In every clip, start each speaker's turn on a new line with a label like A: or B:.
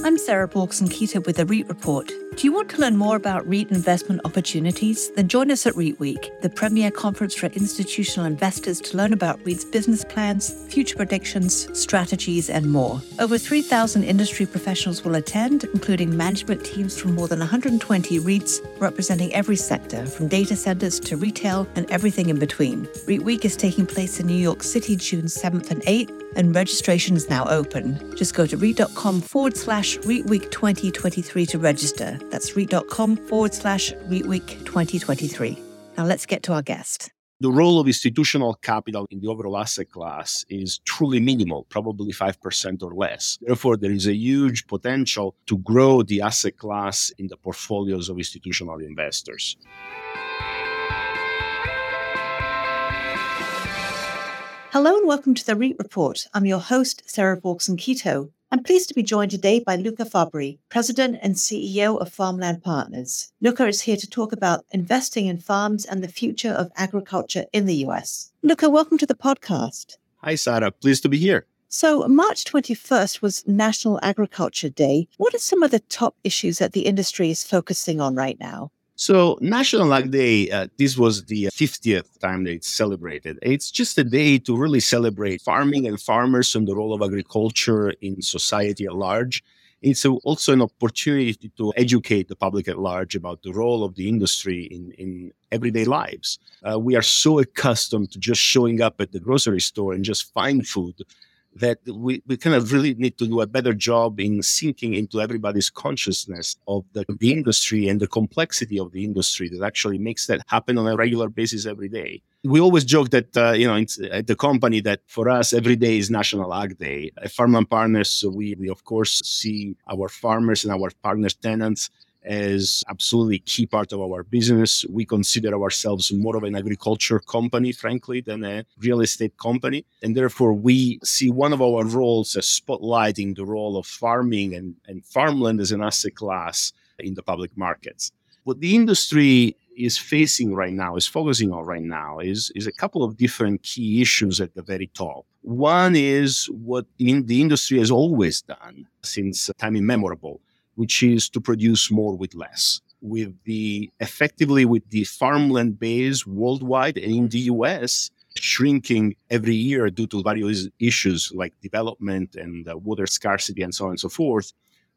A: I'm Sarah Borgson-Keto with the REIT Report. Do you want to learn more about REIT investment opportunities? Then join us at REIT Week, the premier conference for institutional investors to learn about REIT's business plans, future predictions, strategies, and more. Over 3,000 industry professionals will attend, including management teams from more than 120 REITs representing every sector, from data centers to retail and everything in between. REIT Week is taking place in New York City, June 7th and 8th, and registration is now open. Just go to REIT.com/REITweek 2023 to register. That's REIT.com/REITweek 2023. Now let's get to our guest.
B: The role of institutional capital in the overall asset class is truly minimal, probably 5% or less. Therefore, there is a huge potential to grow the asset class in the portfolios of institutional investors.
A: Hello and welcome to the REIT Report. I'm your host, Sarah Borgson-Keto. I'm pleased to be joined today by Luca Fabbri, President and CEO of Farmland Partners. Luca is here to talk about investing in farms and the future of agriculture in the US. Luca, welcome to the podcast.
B: Hi, Sarah. Pleased to be here.
A: So March 21st was National Agriculture Day. What are some of the top issues that the industry is focusing on right now?
B: So National Ag Day, this was the 50th time that it's celebrated. It's just a day to really celebrate farming and farmers and the role of agriculture in society at large. It's also an opportunity to educate the public at large about the role of the industry in everyday lives. We are so accustomed to just showing up at the grocery store and just find food that we kind of really need to do a better job in sinking into everybody's consciousness of the industry and the complexity of the industry that actually makes that happen on a regular basis every day. We always joke that, it's at the company that for us, every day is National Ag Day. At Farmland Partners, we of course see our farmers and our partners tenants as absolutely key part of our business. We consider ourselves more of an agriculture company, frankly, than a real estate company. And therefore, we see one of our roles as spotlighting the role of farming and farmland as an asset class in the public markets. What the industry is facing right now, is focusing on right now, is a couple of different key issues at the very top. One is what the industry has always done since time immemorable, which is to produce more with less. With the farmland base worldwide and in the US shrinking every year due to various issues like development and water scarcity and so on and so forth,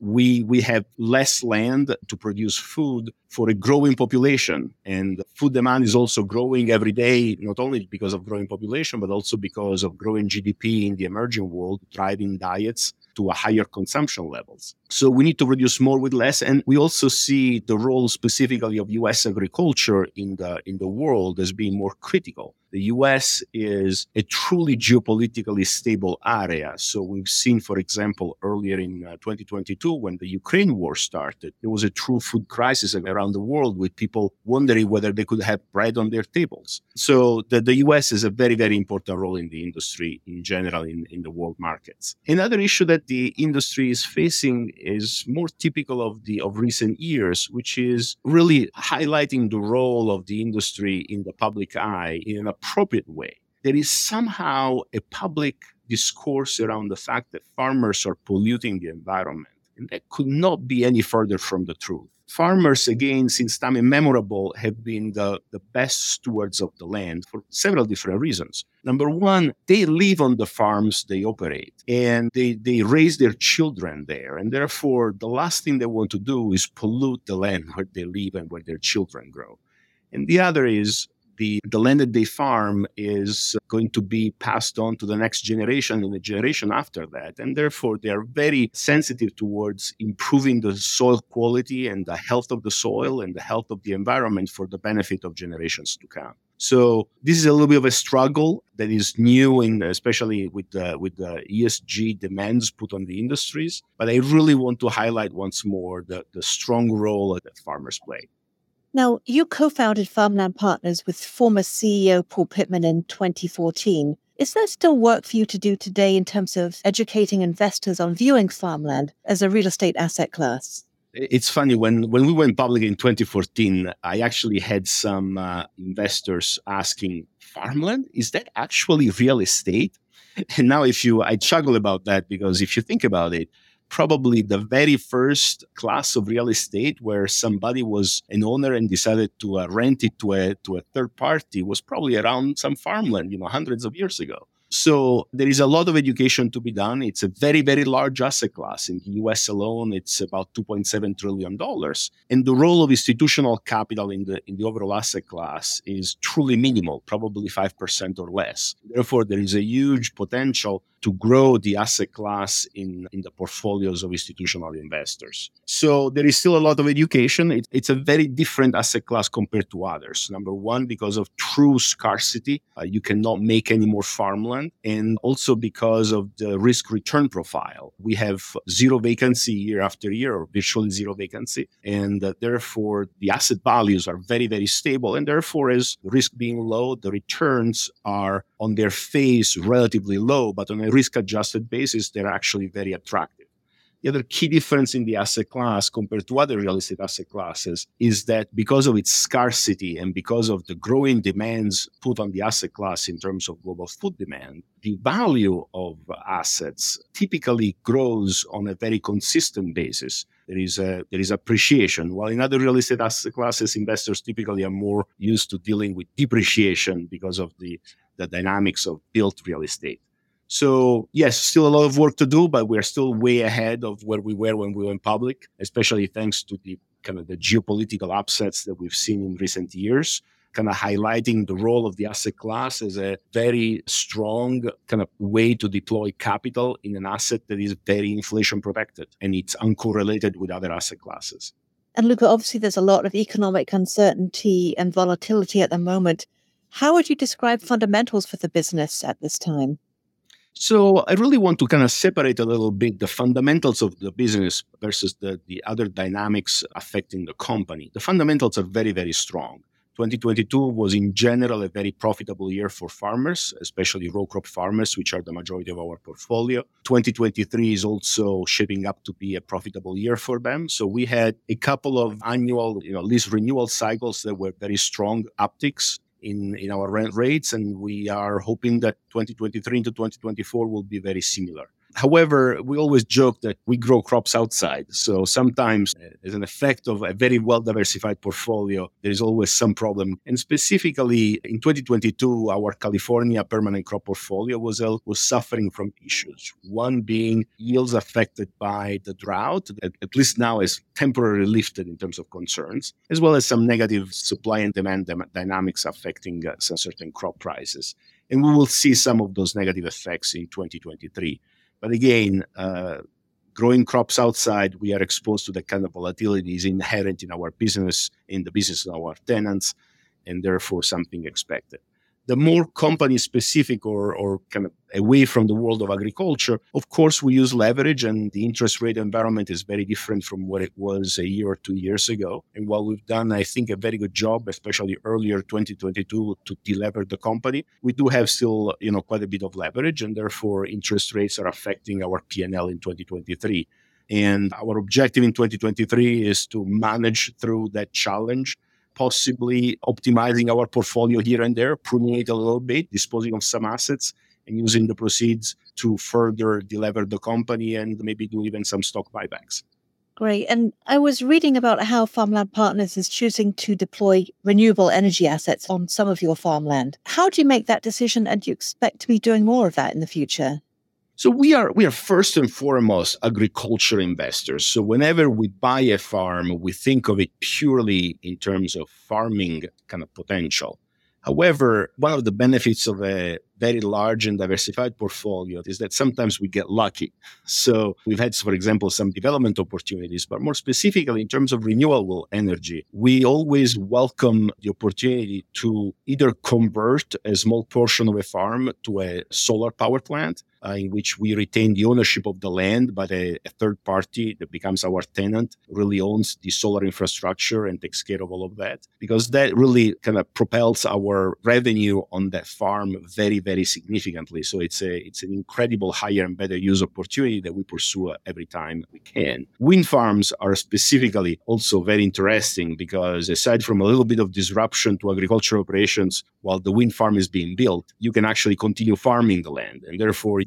B: we have less land to produce food for a growing population. And food demand is also growing every day, not only because of growing population, but also because of growing GDP in the emerging world, driving diets to a higher consumption levels. So we need to produce more with less. And we also see the role specifically of U.S. agriculture in the world as being more critical. The U.S. is a truly geopolitically stable area. So we've seen, for example, earlier in 2022, when the Ukraine war started, there was a true food crisis around the world with people wondering whether they could have bread on their tables. So the U.S. is a very, very important role in the industry in general in the world markets. Another issue that the industry is facing is more typical of recent years, which is really highlighting the role of the industry in the public eye in an appropriate way. There is somehow a public discourse around the fact that farmers are polluting the environment, and that could not be any further from the truth. Farmers, again, since time immemorable, have been the best stewards of the land for several different reasons. Number one, they live on the farms they operate, and they raise their children there. And therefore, the last thing they want to do is pollute the land where they live and where their children grow. And the other is the land that they farm is going to be passed on to the next generation and the generation after that. And therefore, they are very sensitive towards improving the soil quality and the health of the soil and the health of the environment for the benefit of generations to come. So this is a little bit of a struggle that is new, especially with the ESG demands put on the industries. But I really want to highlight once more the strong role that farmers play.
A: Now, you co-founded Farmland Partners with former CEO Paul Pittman in 2014. Is there still work for you to do today in terms of educating investors on viewing farmland as a real estate asset class?
B: It's funny, when we went public in 2014, I actually had some investors asking, farmland, is that actually real estate? And now I chuckle about that because if you think about it, probably the very first class of real estate where somebody was an owner and decided to rent it to a third party was probably around some farmland, hundreds of years ago. So there is a lot of education to be done. It's a very, very large asset class. In the US alone, it's about $2.7 trillion. And the role of institutional capital in the overall asset class is truly minimal, probably 5% or less. Therefore, there is a huge potential to grow the asset class in the portfolios of institutional investors. So there is still a lot of education. It's a very different asset class compared to others. Number one, because of true scarcity. You cannot make any more farmland. And also because of the risk return profile. We have zero vacancy year after year, or virtually zero vacancy. And therefore, the asset values are very, very stable. And therefore, as risk being low, the returns are on their face relatively low, but on a risk-adjusted basis, they're actually very attractive. The other key difference in the asset class compared to other real estate asset classes is that because of its scarcity and because of the growing demands put on the asset class in terms of global food demand, the value of assets typically grows on a very consistent basis. There is appreciation. While in other real estate asset classes, investors typically are more used to dealing with depreciation because of the dynamics of built real estate. So yes, still a lot of work to do, but we're still way ahead of where we were when we went public, especially thanks to the kind of the geopolitical upsets that we've seen in recent years, kind of highlighting the role of the asset class as a very strong kind of way to deploy capital in an asset that is very inflation protected and it's uncorrelated with other asset classes.
A: And Luca, obviously there's a lot of economic uncertainty and volatility at the moment. How would you describe fundamentals for the business at this time?
B: So I really want to kind of separate a little bit the fundamentals of the business versus the other dynamics affecting the company. The fundamentals are very, very strong. 2022 was in general a very profitable year for farmers, especially row crop farmers, which are the majority of our portfolio. 2023 is also shaping up to be a profitable year for them. So we had a couple of annual lease renewal cycles that were very strong upticks in our rent rates, and we are hoping that 2023 into 2024 will be very similar. However, we always joke that we grow crops outside. So sometimes, as an effect of a very well-diversified portfolio, there is always some problem. And specifically, in 2022, our California permanent crop portfolio was suffering from issues. One being yields affected by the drought, at least now is temporarily lifted in terms of concerns, as well as some negative supply and demand dynamics affecting some certain crop prices. And we will see some of those negative effects in 2023. But again, growing crops outside, we are exposed to the kind of volatility is inherent in our business, in the business of our tenants, and therefore something expected. The more company-specific or kind of away from the world of agriculture, of course, we use leverage, and the interest rate environment is very different from what it was a year or 2 years ago. And while we've done, I think, a very good job, especially earlier 2022, to delever the company, we do have still, quite a bit of leverage, and therefore interest rates are affecting our P&L in 2023. And our objective in 2023 is to manage through that challenge, possibly optimizing our portfolio here and there, pruning it a little bit, disposing of some assets, and using the proceeds to further delever the company and maybe do even some stock buybacks.
A: Great. And I was reading about how Farmland Partners is choosing to deploy renewable energy assets on some of your farmland. How do you make that decision, and do you expect to be doing more of that in the future?
B: So we are first and foremost agriculture investors. So whenever we buy a farm, we think of it purely in terms of farming kind of potential. However, one of the benefits of a very large and diversified portfolio is that sometimes we get lucky. So we've had, for example, some development opportunities, but more specifically in terms of renewable energy, we always welcome the opportunity to either convert a small portion of a farm to a solar power plant, in which we retain the ownership of the land, but a third party that becomes our tenant really owns the solar infrastructure and takes care of all of that, because that really kind of propels our revenue on that farm very, very significantly. So it's an incredible higher and better use opportunity that we pursue every time we can. Wind farms are specifically also very interesting because aside from a little bit of disruption to agricultural operations while the wind farm is being built, you can actually continue farming the land, and therefore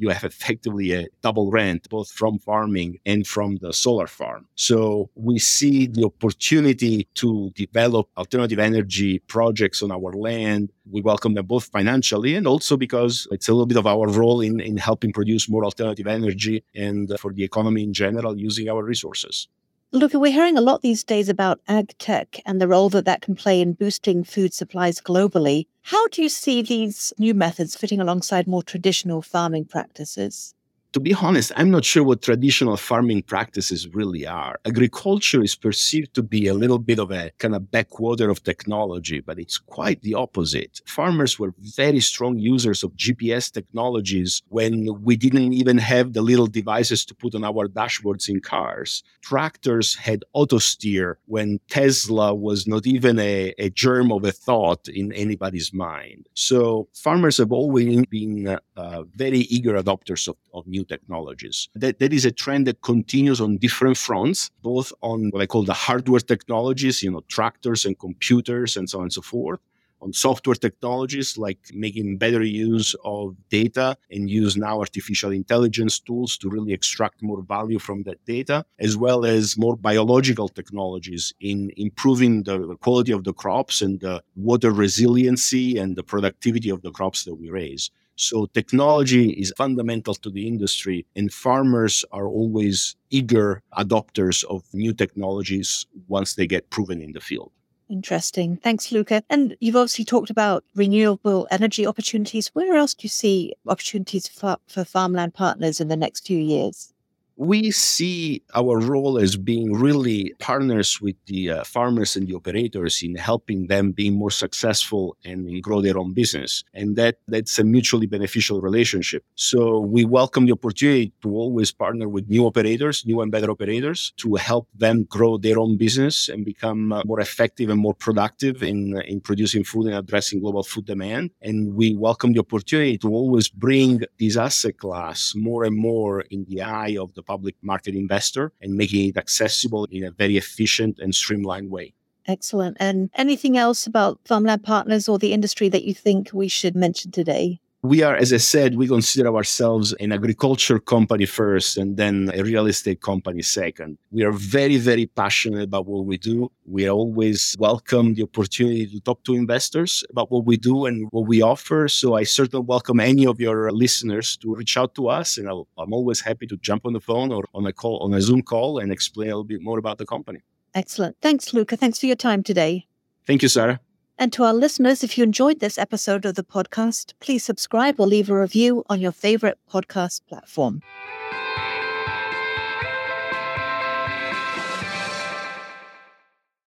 B: you have effectively a double rent, both from farming and from the solar farm. So we see the opportunity to develop alternative energy projects on our land. We welcome them both financially and also because it's a little bit of our role in helping produce more alternative energy and for the economy in general using our resources.
A: Luca, we're hearing a lot these days about ag tech and the role that can play in boosting food supplies globally. How do you see these new methods fitting alongside more traditional farming practices?
B: To be honest, I'm not sure what traditional farming practices really are. Agriculture is perceived to be a little bit of a kind of backwater of technology, but it's quite the opposite. Farmers were very strong users of GPS technologies when we didn't even have the little devices to put on our dashboards in cars. Tractors had auto steer when Tesla was not even a germ of a thought in anybody's mind. So farmers have always been very eager adopters of new technologies. That is a trend that continues on different fronts, both on what I call the hardware technologies, tractors and computers and so on and so forth, on software technologies like making better use of data and use now artificial intelligence tools to really extract more value from that data, as well as more biological technologies in improving the quality of the crops and the water resiliency and the productivity of the crops that we raise. So technology is fundamental to the industry, and farmers are always eager adopters of new technologies once they get proven in the field.
A: Interesting. Thanks, Luca. And you've obviously talked about renewable energy opportunities. Where else do you see opportunities for farmland partners in the next few years?
B: We see our role as being really partners with the farmers and the operators in helping them be more successful and grow their own business. And that's a mutually beneficial relationship. So we welcome the opportunity to always partner with new operators, new and better operators, to help them grow their own business and become more effective and more productive in producing food and addressing global food demand. And we welcome the opportunity to always bring this asset class more and more in the eye of the public market investor and making it accessible in a very efficient and streamlined way.
A: Excellent. And anything else about farmland partners or the industry that you think we should mention today?
B: We are, as I said, we consider ourselves an agriculture company first and then a real estate company second. We are very, very passionate about what we do. We always welcome the opportunity to talk to investors about what we do and what we offer. So I certainly welcome any of your listeners to reach out to us. And I'm always happy to jump on the phone or on a Zoom call and explain a little bit more about the company.
A: Excellent. Thanks, Luca. Thanks for your time today.
B: Thank you, Sarah.
A: And to our listeners, if you enjoyed this episode of the podcast, please subscribe or leave a review on your favorite podcast platform.